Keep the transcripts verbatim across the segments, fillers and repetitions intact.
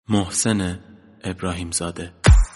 محسن ابراهیم زاده.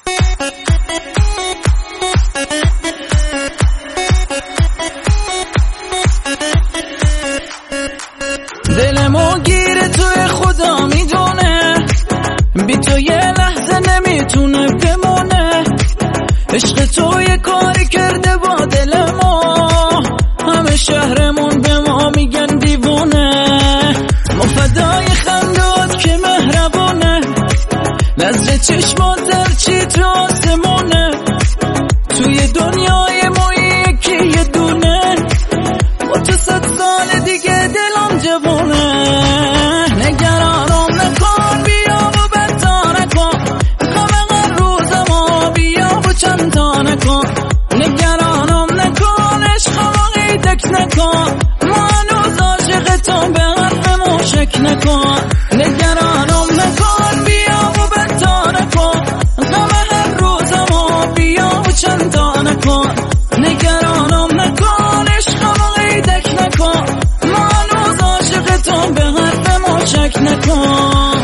دلمو گیره توی خدا میدونه، بی تو یه لحظه نمیتونه بمونه. عشق تو یه کاری کرده با دل ما، همه شهرمون به ما میگن دیوونه. ما فدای خندات که مهربونه، نظر چشمات درچی تو آسمونه. توی دنیای ما یکی یه دونه، با تو صد سال دیگه دلم جوونه. نگرانم نکن، بیا و بتا نکن، غم هر روز ما بیا و چند تا نکن. نگرانم نکن، عشقم قیدک نکن، ما هنوز عاشقتم به حرفمون شک نکن. نگرانم نکن، بیا و بتا نکن، غم هر روز ما بیا و چند تا نکن. نگرانم نکن، عشقم قیدک نکن، ما هنوز عاشقتم به حرفمون شک نکن.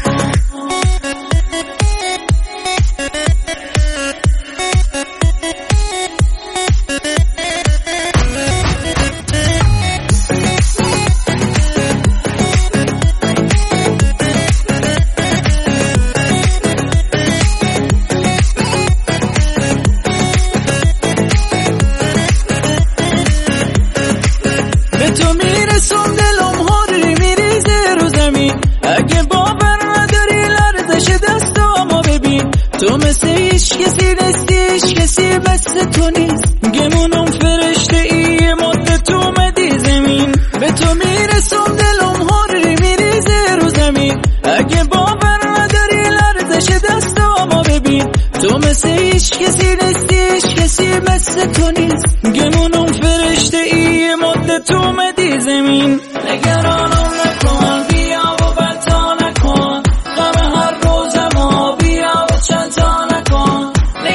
به تو میرسم دلم هاری میریزه رو زمین، اگه باور نداری لرزش دستامو ببین. تو مثل هیچ کسی نیستی، هیچ کسی مثل تو نیست، گمونم فرشته ای مدت تو اومدی زمین. به تو میرسم دلم هاری میریزه رو زمین، اگه باور نداری لرزش دستامو ببین. تو مثل هیچ کسی نیستی، هیچ کسی مثل تو نیست، گمونم فرشته ای مدت تو اومدی زمین. نگرانم نکن، بیا و بتا نکن، غم هر روز ما بیا و چند تا نکن.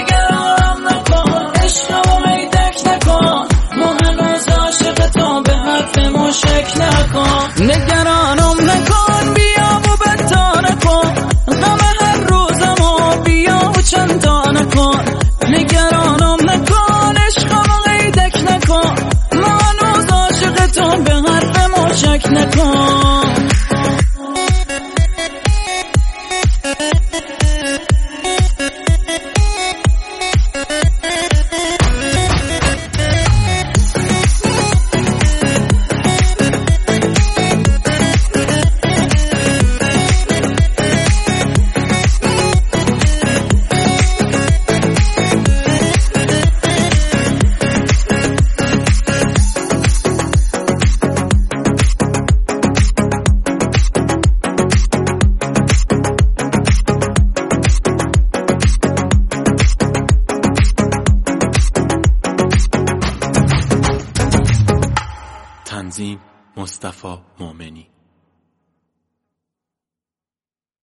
نگرانم نکن، عشقمو قیدک نکن، ما هنوز عاشقتم به حرفمون شک نکن. نگرانم نکن، بیا و بتا نکن، غم هر روز ما بیا و چند تا نکن. نگرانم نکن، عشقمو قیدک نکن، ما هنوز عاشقتم به حرفمون شک نکن. تنظیم مصطفی مومنی.